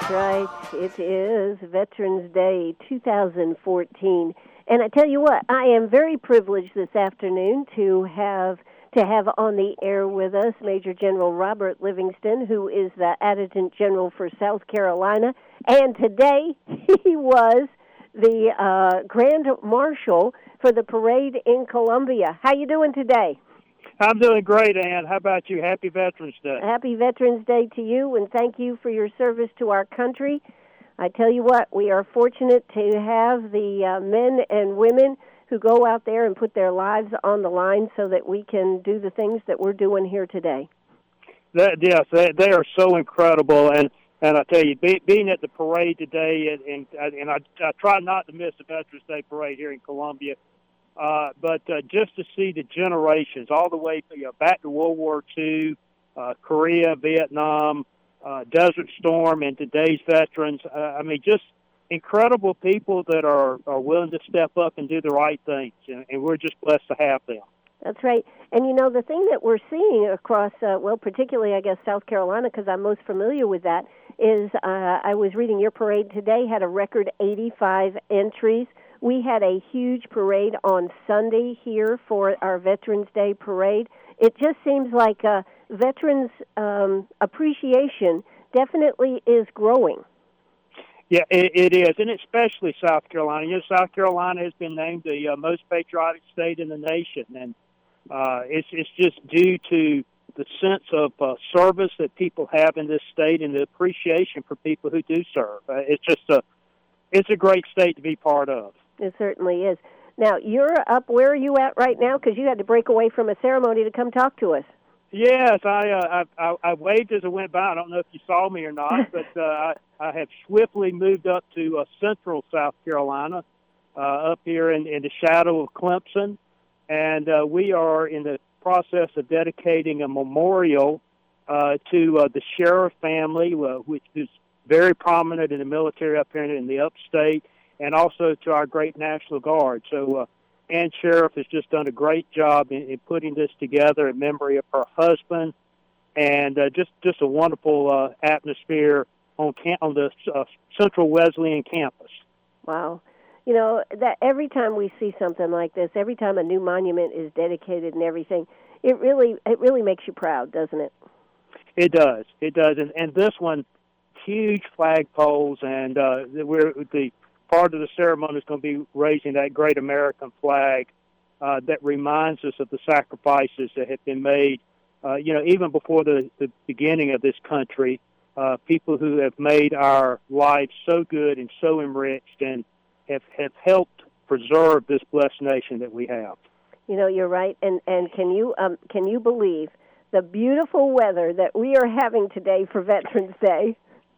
That's right. It is Veterans Day 2014. And I tell you what, I am very privileged this afternoon to have on the air with us Major General Robert Livingston, who is the Adjutant General for South Carolina. And today he was the Grand Marshal for the parade in Columbia. How you doing today? I'm doing great, Ann. How about you? Happy Veterans Day. Happy Veterans Day to you, and thank you for your service to our country. I tell you what, we are fortunate to have the men and women who go out there and put their lives on the line so that we can do the things that we're doing here today. Yes, they are so incredible, and I tell you, being at the parade today, and I try not to miss the Veterans Day parade here in Columbia, but just to see the generations all the way back to World War II, Korea, Vietnam, Desert Storm, and today's veterans, just incredible people that are willing to step up and do the right things, and we're just blessed to have them. That's right. And, you know, the thing that we're seeing across, particularly, I guess, South Carolina, because I'm most familiar with that, is I was reading your parade today, had a record 85 entries. We had a huge parade on Sunday here for our Veterans Day parade. It just seems like veterans' appreciation definitely is growing. Yeah, it is, and especially South Carolina. You know, South Carolina has been named the most patriotic state in the nation, and it's just due to the sense of service that people have in this state and the appreciation for people who do serve. It's a great state to be part of. It certainly is. Now, you're up. Where are you at right now? Because you had to break away from a ceremony to come talk to us. Yes, I waved as I went by. I don't know if you saw me or not, but I have swiftly moved up to central South Carolina, up here in the shadow of Clemson, and we are in the process of dedicating a memorial to the Sheriff family, which is very prominent in the military up here in the upstate, and also to our great National Guard. So Ann Sheriff has just done a great job in putting this together in memory of her husband, and just a wonderful atmosphere on the Central Wesleyan campus. Wow. You know, that every time we see something like this, every time a new monument is dedicated and everything, it really makes you proud, doesn't it? It does. And this one, huge flagpoles, and the part of the ceremony is going to be raising that great American flag that reminds us of the sacrifices that have been made, even before the beginning of this country, people who have made our lives so good and so enriched and have helped preserve this blessed nation that we have. You know, you're right. And can you believe the beautiful weather that we are having today for Veterans Day?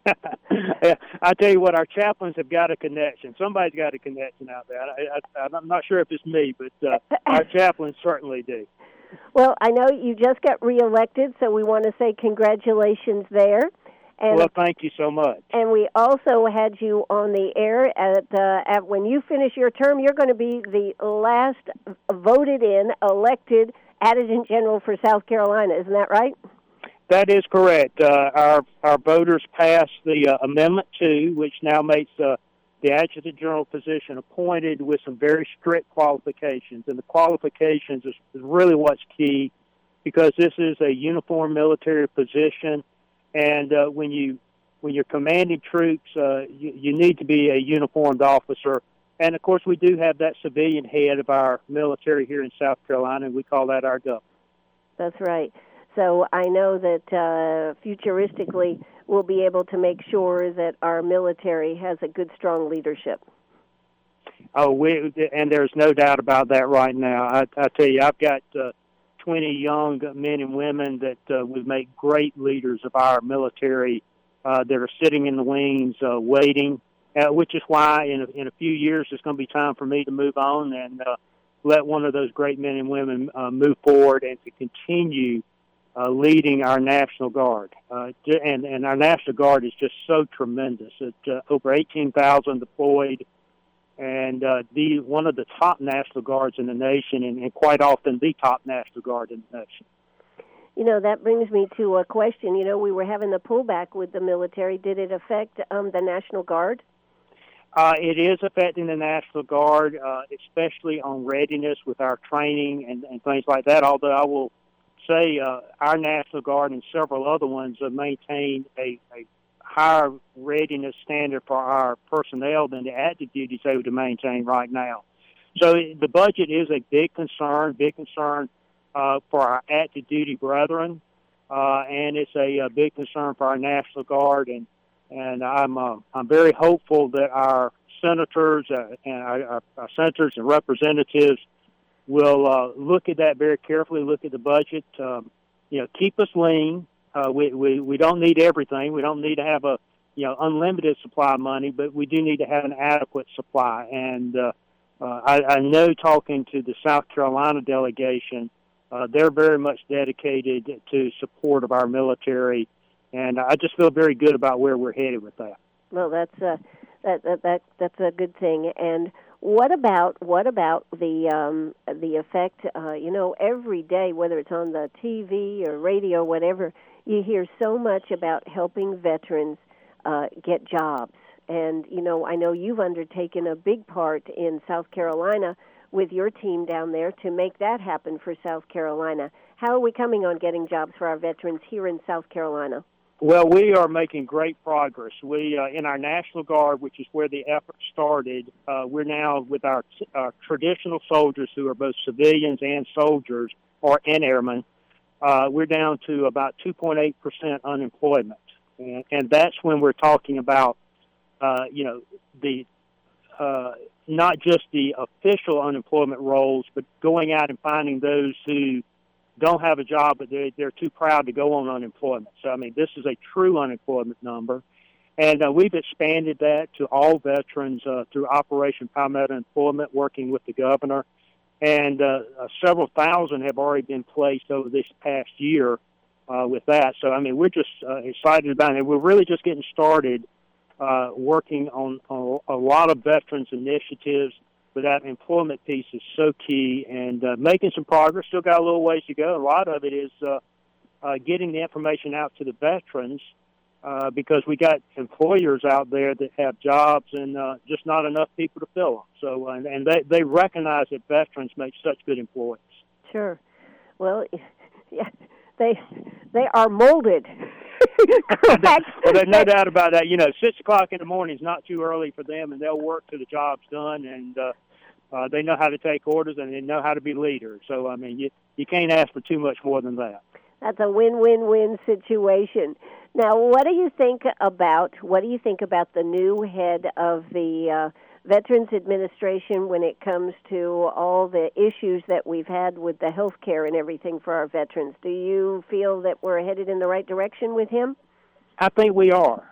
I tell you what, our chaplains have got a connection. Somebody's got a connection out there. I'm not sure if it's me, but our chaplains certainly do. Well, I know you just got reelected, so we want to say congratulations there. And, well, thank you so much. And we also had you on the air at when you finish your term, you're going to be the last voted-in, elected Adjutant General for South Carolina. Isn't that right? That is correct. Our voters passed the Amendment 2, which now makes the Adjutant General position appointed with some very strict qualifications. And the qualifications is really what's key, because this is a uniformed military position. And when you're commanding troops, you need to be a uniformed officer. And, of course, we do have that civilian head of our military here in South Carolina, and we call that our governor. That's right. So I know that futuristically we'll be able to make sure that our military has a good, strong leadership. And there's no doubt about that right now. I tell you, I've got 20 young men and women that would make great leaders of our military that are sitting in the wings waiting, which is why in a few years it's going to be time for me to move on and let one of those great men and women move forward and to continue leading our National Guard. And our National Guard is just so tremendous. It's over 18,000 deployed, and one of the top National Guards in the nation, and quite often the top National Guard in the nation. That brings me to a question. We were having the pullback with the military. Did it affect the National Guard? It is affecting the National Guard, especially on readiness with our training and things like that, although I will say our National Guard and several other ones have maintained a higher readiness standard for our personnel than the active duty is able to maintain right now. So the budget is a big concern for our active duty brethren, and it's a big concern for our National Guard, and I'm very hopeful that our senators and our senators and representatives will look at that very carefully. Look at the budget. Keep us lean. We don't need everything. We don't need to have a unlimited supply of money, but we do need to have an adequate supply. And I know, talking to the South Carolina delegation, they're very much dedicated to support of our military. And I just feel very good about where we're headed with that. Well, that's a good thing. And what about the effect? Every day, whether it's on the TV or radio, or whatever, you hear so much about helping veterans get jobs. And I know you've undertaken a big part in South Carolina with your team down there to make that happen for South Carolina. How are we coming on getting jobs for our veterans here in South Carolina? Well, we are making great progress. We, in our National Guard, which is where the effort started, we're now with our traditional soldiers who are both civilians and soldiers and airmen. We're down to about 2.8% unemployment. And that's when we're talking about, the not just the official unemployment rolls, but going out and finding those who don't have a job, but they're too proud to go on unemployment. So, this is a true unemployment number. And we've expanded that to all veterans through Operation Palmetto Employment, working with the governor. And several thousand have already been placed over this past year with that. So, we're just excited about it. We're really just getting started working on a lot of veterans initiatives. But that employment piece is so key, and making some progress. Still got a little ways to go. A lot of it is getting the information out to the veterans because we got employers out there that have jobs and just not enough people to fill them. So, and they recognize that veterans make such good employees. Sure. Well, yeah, they are molded. Correct. Well, there's no doubt about that. 6 o'clock in the morning is not too early for them, and they'll work till the job's done, and they know how to take orders, and they know how to be leaders. So, you can't ask for too much more than that. That's a win-win-win situation. Now, what do you think about the new head of the Veterans Administration when it comes to all the issues that we've had with the health care and everything for our veterans? Do you feel that we're headed in the right direction with him? I think we are.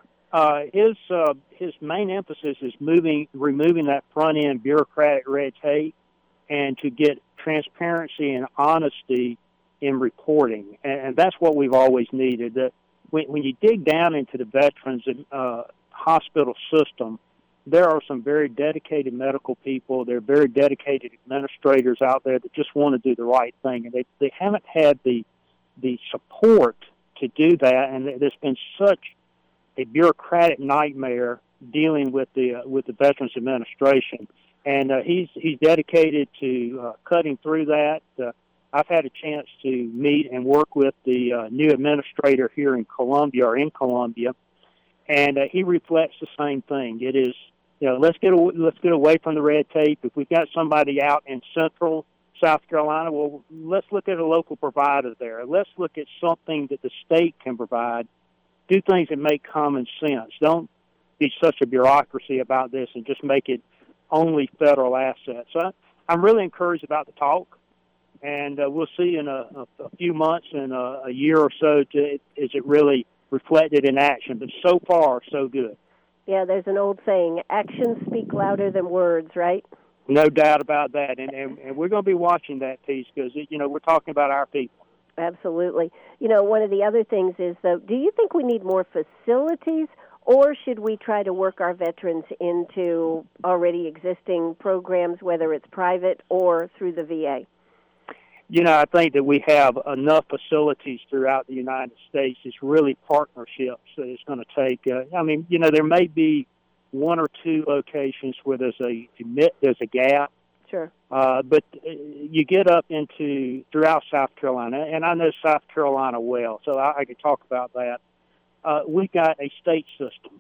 His main emphasis is removing that front-end bureaucratic red tape and to get transparency and honesty in reporting. And that's what we've always needed. When you dig down into the veterans hospital system, there are some very dedicated medical people. There are very dedicated administrators out there that just want to do the right thing, and they haven't had the support to do that. And there's been such a bureaucratic nightmare dealing with the Veterans Administration, and he's dedicated to cutting through that. I've had a chance to meet and work with the new administrator here in Columbia, and he reflects the same thing. It is, let's get away from the red tape. If we've got somebody out in central South Carolina, well, let's look at a local provider there. Let's look at something that the state can provide. Do things that make common sense. Don't be such a bureaucracy about this and just make it only federal assets. So I'm really encouraged about the talk, and we'll see in a few months and a year or so is it really reflected in action. But so far, so good. Yeah, there's an old saying, actions speak louder than words, right? No doubt about that, and we're going to be watching that piece because, we're talking about our people. Absolutely. One of the other things is, though, do you think we need more facilities, or should we try to work our veterans into already existing programs, whether it's private or through the VA? I think that we have enough facilities throughout the United States. It's really partnerships that it's going to take. There may be one or two locations where there's a gap. Sure. But you get up into throughout South Carolina, and I know South Carolina well, so I can talk about that. We've got a state system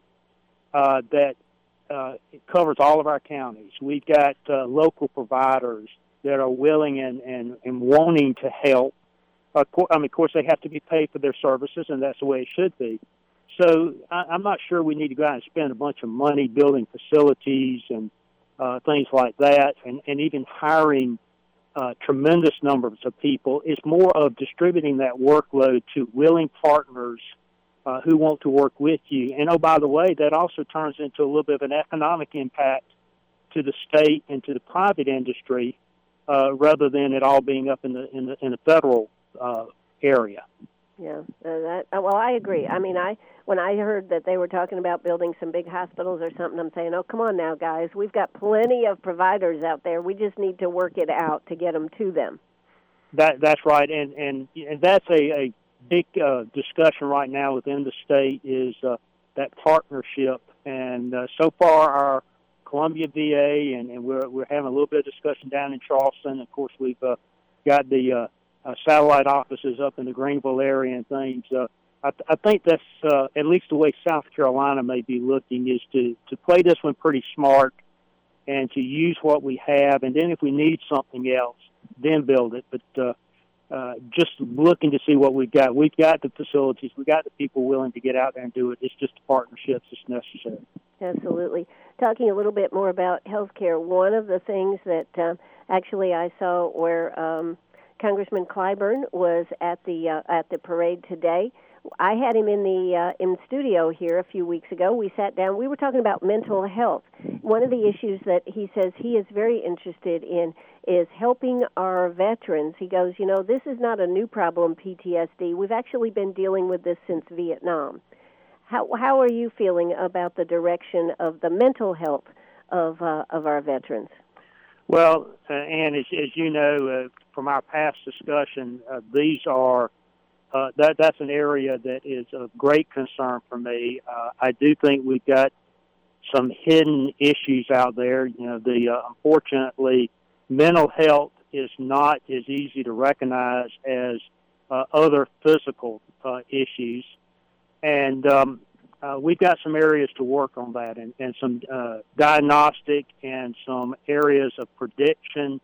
that covers all of our counties. We've got local providers that are willing and wanting to help. Of course, they have to be paid for their services, and that's the way it should be. So I'm not sure we need to go out and spend a bunch of money building facilities and things like that, and even hiring tremendous numbers of people. It's more of distributing that workload to willing partners who want to work with you. And, oh, by the way, that also turns into a little bit of an economic impact to the state and to the private industry rather than it all being up in the federal area. Yeah, well, I agree. I mean, when I heard that they were talking about building some big hospitals or something, I'm saying, oh, come on now, guys. We've got plenty of providers out there. We just need to work it out to get them to them. That's right, and that's a big discussion right now within the state is that partnership. And so far, our Columbia VA, and we're having a little bit of discussion down in Charleston. Of course, we've got the satellite offices up in the Greenville area and things. I think that's at least the way South Carolina may be looking is to play this one pretty smart and to use what we have, and then if we need something else, then build it. But just looking to see what we've got. We've got the facilities. We've got the people willing to get out there and do it. It's just partnerships that's necessary. Absolutely. Talking a little bit more about healthcare, one of the things that actually I saw where Congressman Clyburn was at the parade today. I had him in studio here a few weeks ago. We sat down. We were talking about mental health. One of the issues that he says he is very interested in is helping our veterans. He goes, this is not a new problem, PTSD. We've actually been dealing with this since Vietnam. How are you feeling about the direction of the mental health of our veterans? Well, Ann, as you know from our past discussion, these are that's an area that is of great concern for me. I do think we've got some hidden issues out there. Unfortunately, mental health is not as easy to recognize as other physical issues, and we've got some areas to work on that, and some diagnostic and some areas of prediction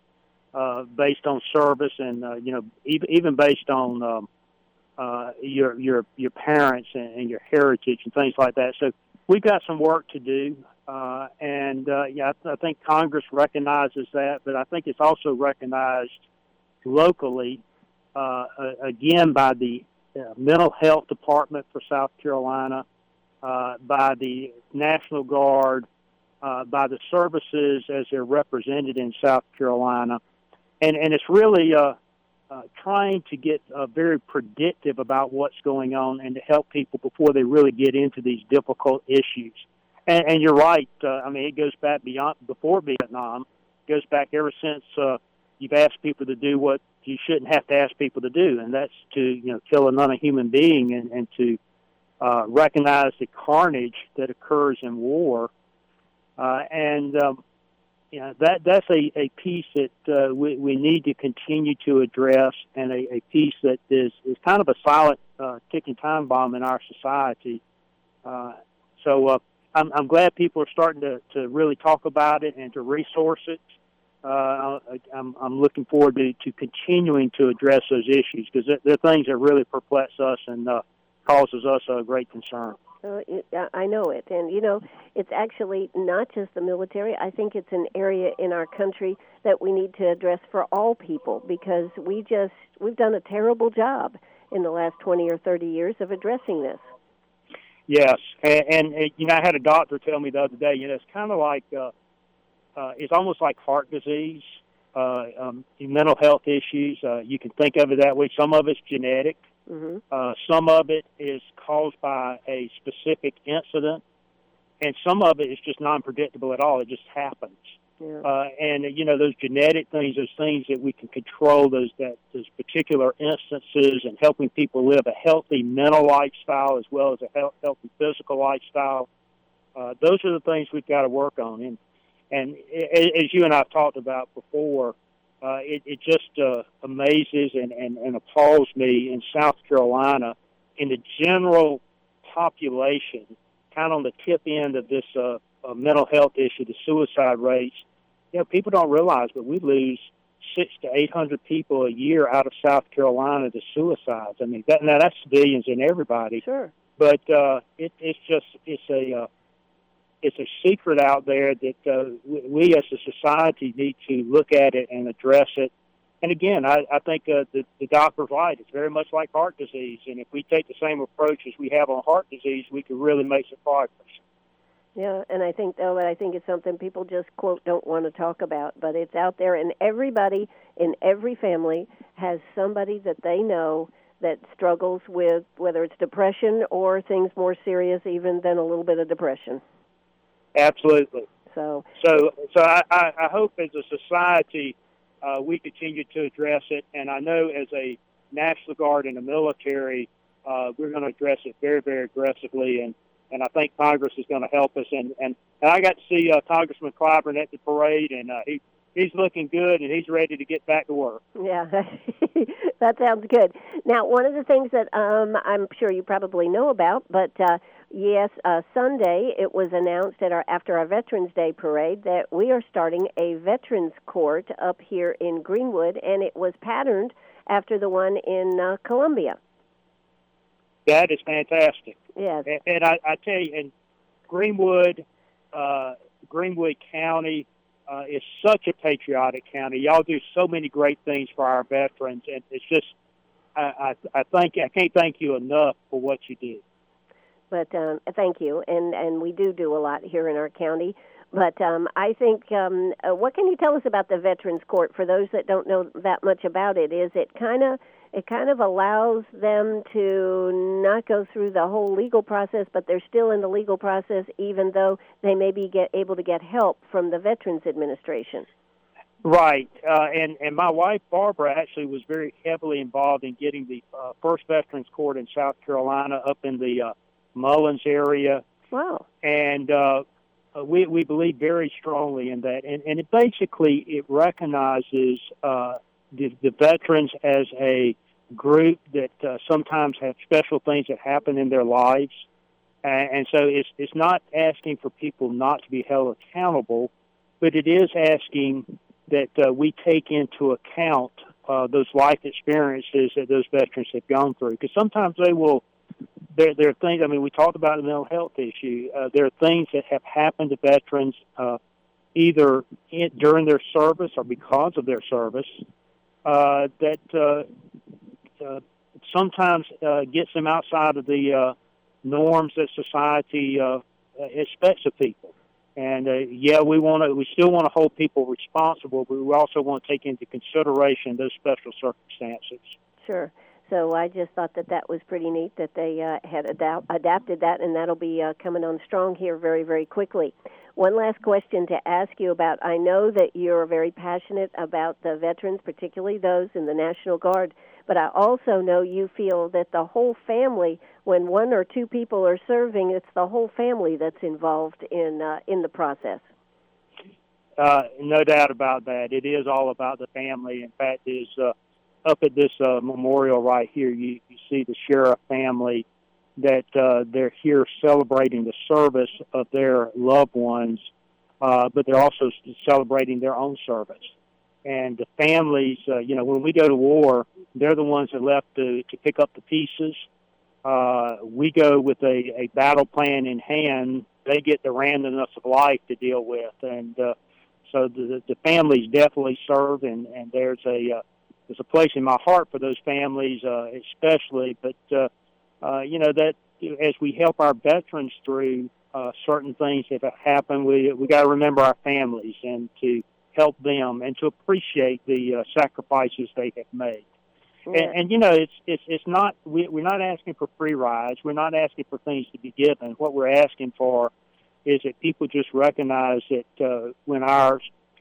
based on service, and even based on your parents and your heritage and things like that. So we've got some work to do, and I think Congress recognizes that, but I think it's also recognized locally, again, by the Mental Health Department for South Carolina, by the National Guard, by the services as they're represented in South Carolina. And it's really trying to get very predictive about what's going on and to help people before they really get into these difficult issues. And you're right. It goes back before Vietnam. It goes back ever since you've asked people to do what you shouldn't have to ask people to do, and that's to kill another human being and to recognize the carnage that occurs in war. That's a piece that we need to continue to address, and a piece that is kind of a silent ticking time bomb in our society. So I'm glad people are starting to really talk about it and to resource it. I'm looking forward to continuing to address those issues because they're things that really perplex us and causes us a great concern. I know it. And, it's actually not just the military. I think it's an area in our country that we need to address for all people because we've done a terrible job in the last 20 or 30 years of addressing this. Yes. And I had a doctor tell me the other day, it's kind of like, it's almost like heart disease, mental health issues. You can think of it that way. Some of it's genetic. Mm-hmm. Some of it is caused by a specific incident, and some of it is just non-predictable at all. It just happens. And those genetic things, those things that we can control, those particular instances, and helping people live a healthy mental lifestyle as well as a healthy physical lifestyle. Those are the things we've got to work on. And as you and I have talked about before, it just amazes and appalls me in South Carolina, in the general population, kind of on the tip end of this mental health issue, the suicide rates. People don't realize, but we lose 600 to 800 people a year out of South Carolina to suicides. I mean, that's civilians and everybody. Sure. But it's a secret out there that we as a society need to look at it and address it. And again, I think the doctor's right. It's very much like heart disease. And if we take the same approach as we have on heart disease, we can really make some progress. Yeah, and I think it's something people just, quote, don't want to talk about. But it's out there, and everybody in every family has somebody that they know that struggles with, whether it's depression or things more serious even than a little bit of depression. Absolutely. So I hope as a society we continue to address it, and I know as a National Guard in the military, we're going to address it very, very aggressively, and I think Congress is going to help us. And I got to see Congressman Clyburn at the parade, and he's looking good, and he's ready to get back to work. Yeah, that sounds good. Now, one of the things that I'm sure you probably know about, but yes, Sunday it was announced after our Veterans Day parade that we are starting a Veterans Court up here in Greenwood, and it was patterned after the one in Columbia. That is fantastic. Yes. And I tell you, in Greenwood County is such a patriotic county. Y'all do so many great things for our veterans, and it's just I can't thank you enough for what you do. But thank you, and we do a lot here in our county. But I think, what can you tell us about the Veterans Court for those that don't know that much about it? Is it kind of allows them to not go through the whole legal process, but they're still in the legal process, even though they may be able to get help from the Veterans Administration. Right, and my wife Barbara actually was very heavily involved in getting the first Veterans Court in South Carolina up in the Mullins area. Wow! And we believe very strongly in that, and it recognizes the veterans as a group that sometimes have special things that happen in their lives, and so it's not asking for people not to be held accountable, but it is asking that we take into account those life experiences that those veterans have gone through, because sometimes there are things. I mean, we talked about the mental health issue. There are things that have happened to veterans either during their service or because of their service that sometimes gets them outside of the norms that society expects of people. And we still want to hold people responsible, but we also want to take into consideration those special circumstances. Sure. So I just thought that was pretty neat that they had adapted that, and that'll be coming on strong here very, very quickly. One last question to ask you about. I know that you're very passionate about the veterans, particularly those in the National Guard, but I also know you feel that the whole family, when one or two people are serving, it's the whole family that's involved in the process. No doubt about that. It is all about the family. In fact, up at this memorial right here, you see the Sheriff family that they're here celebrating the service of their loved ones, but they're also celebrating their own service. And the families, when we go to war, they're the ones that left to pick up the pieces. We go with a battle plan in hand. They get the randomness of life to deal with. And so the families definitely serve, and there's a place in my heart for those families, especially. But that as we help our veterans through certain things that have happened, we got to remember our families and to help them and to appreciate the sacrifices they have made. Yeah. And it's not we're not asking for free rides. We're not asking for things to be given. What we're asking for is that people just recognize that when our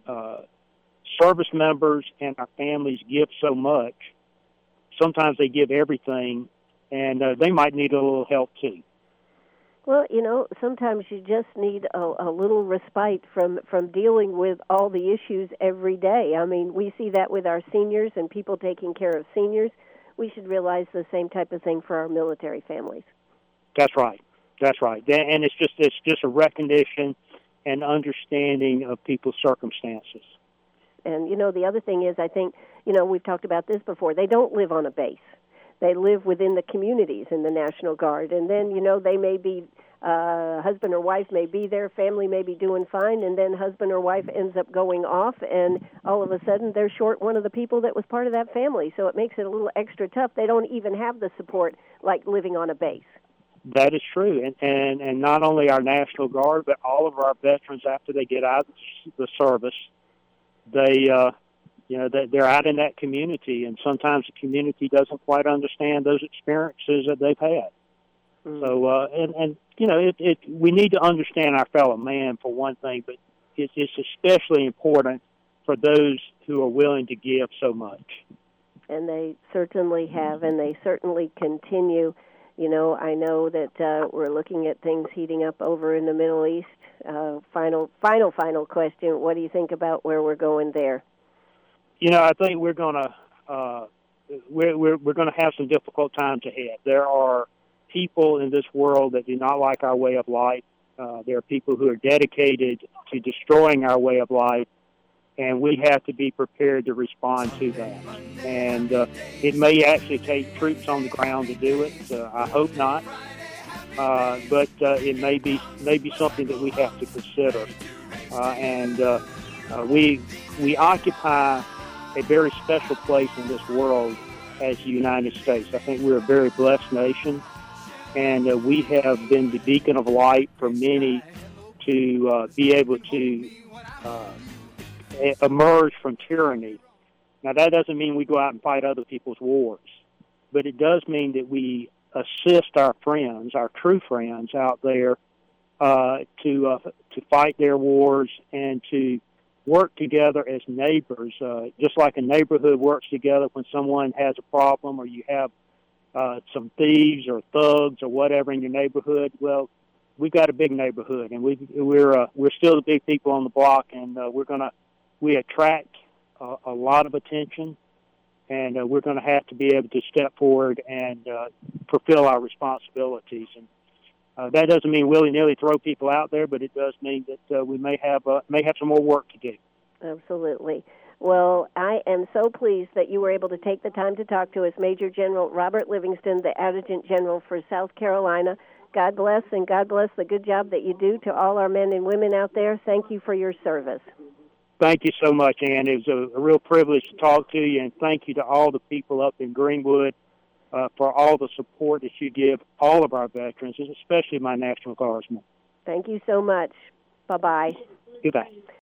service members and our families give so much. Sometimes they give everything, and they might need a little help too. Well, sometimes you just need a little respite from dealing with all the issues every day. I mean, we see that with our seniors and people taking care of seniors. We should realize the same type of thing for our military families. That's right. That's right. And it's just a recognition and understanding of people's circumstances. And, the other thing is, I think, we've talked about this before, they don't live on a base. They live within the communities in the National Guard. And then, they may be, husband or wife may be there, family may be doing fine, and then husband or wife ends up going off, and all of a sudden they're short one of the people that was part of that family. So it makes it a little extra tough. They don't even have the support like living on a base. That is true. And not only our National Guard, but all of our veterans after they get out of the service, they're out in that community, and sometimes the community doesn't quite understand those experiences that they've had. Mm-hmm. So, we need to understand our fellow man for one thing, but it's especially important for those who are willing to give so much. And they certainly have, and they certainly continue. I know that we're looking at things heating up over in the Middle East. Final question. What do you think about where we're going there? I think we're gonna we're gonna have some difficult times ahead. There are people in this world that do not like our way of life. There are people who are dedicated to destroying our way of life, and we have to be prepared to respond to that. And it may actually take troops on the ground to do it. I hope not. But it may be something that we have to consider. We occupy a very special place in this world as the United States. I think we're a very blessed nation, and we have been the beacon of light for many to be able to emerge from tyranny. Now, that doesn't mean we go out and fight other people's wars, but it does mean that we assist our friends, our true friends out there, to fight their wars and to work together as neighbors, just like a neighborhood works together when someone has a problem or you have some thieves or thugs or whatever in your neighborhood. Well, we've got a big neighborhood, and we're still the big people on the block, and we attract a lot of attention, and we're going to have to be able to step forward and fulfill our responsibilities. And that doesn't mean willy-nilly throw people out there, but it does mean that we may have some more work to do. Absolutely. Well, I am so pleased that you were able to take the time to talk to us, Major General Robert Livingston, the Adjutant General for South Carolina. God bless, and God bless the good job that you do to all our men and women out there. Thank you for your service. Thank you so much, Ann. It was a real privilege to talk to you, and thank you to all the people up in Greenwood for all the support that you give all of our veterans, and especially my National Guardsmen. Thank you so much. Bye-bye. Goodbye.